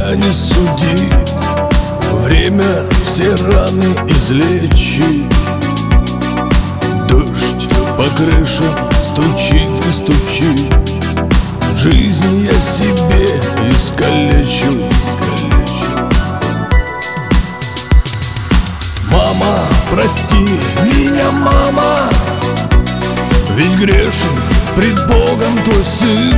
Меня не суди, время все раны излечит. Дождь по крышам стучит и стучит. Жизнь я себе искалечу. Мама, прости меня, мама, ведь грешен пред Богом твой сын.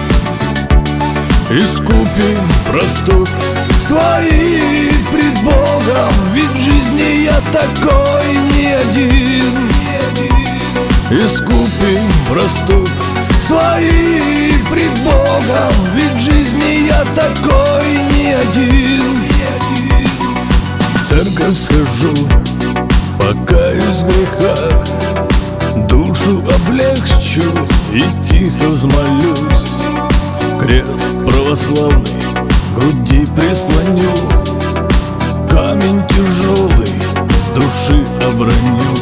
Искупим проступ свои пред Богом, ведь в жизни я такой не один. Искупим проступ свои пред Богом, ведь в жизни я такой не один. В церковь схожу, покаюсь в грехах, душу облегчу и тихо взмолюсь. Крест православный к груди прислоню, камень тяжелый с души оброню.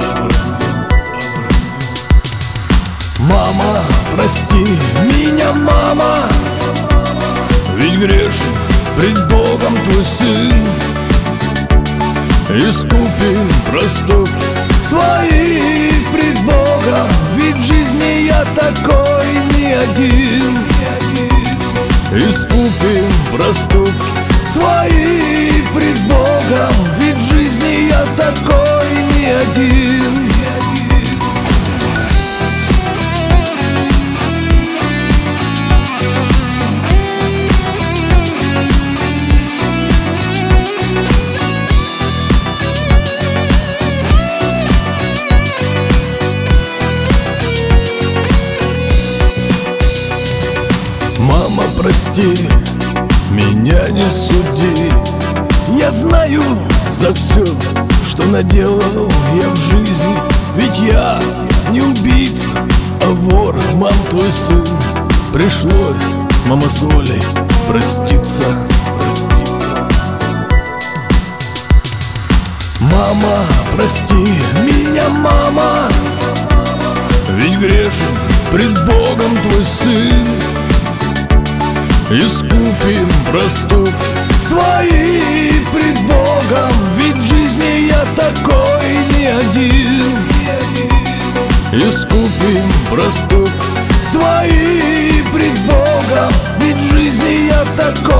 Мама, прости меня, мама, ведь грешен пред Богом твой сын. Искупим проступ свои пред Богом, ведь в жизни я такой не один. Искупим проступ свои пред Богом, ведь в жизни я такой не один. Мама, прости, меня не суди. Я знаю за все, что наделал я в жизни. Ведь я не убийца, а вор, мам, твой сын. Пришлось, мама, с волей проститься. Мама, прости меня, мама, ведь грешен пред Богом твой сын. Искупим проступ свои пред Богом, ведь в жизни я такой не один. Искупим проступ свои пред Богом, ведь в жизни я такой